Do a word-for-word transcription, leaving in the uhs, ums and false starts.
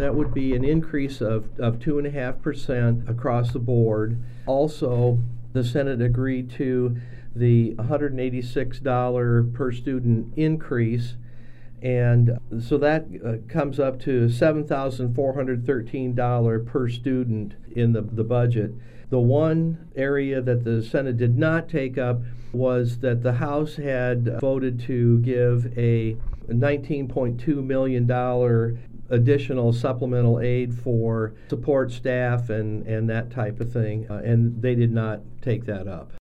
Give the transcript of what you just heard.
That would be an increase of, of two point five percent across the board. Also, the Senate agreed to the one hundred eighty-six dollars per student increase, and so that uh, comes up to seven thousand four hundred thirteen dollars per student in the, the budget. The one area that the Senate did not take up was that the House had voted to give a nineteen point two million dollars additional supplemental aid for support staff and, and that type of thing, uh, and they did not take that up.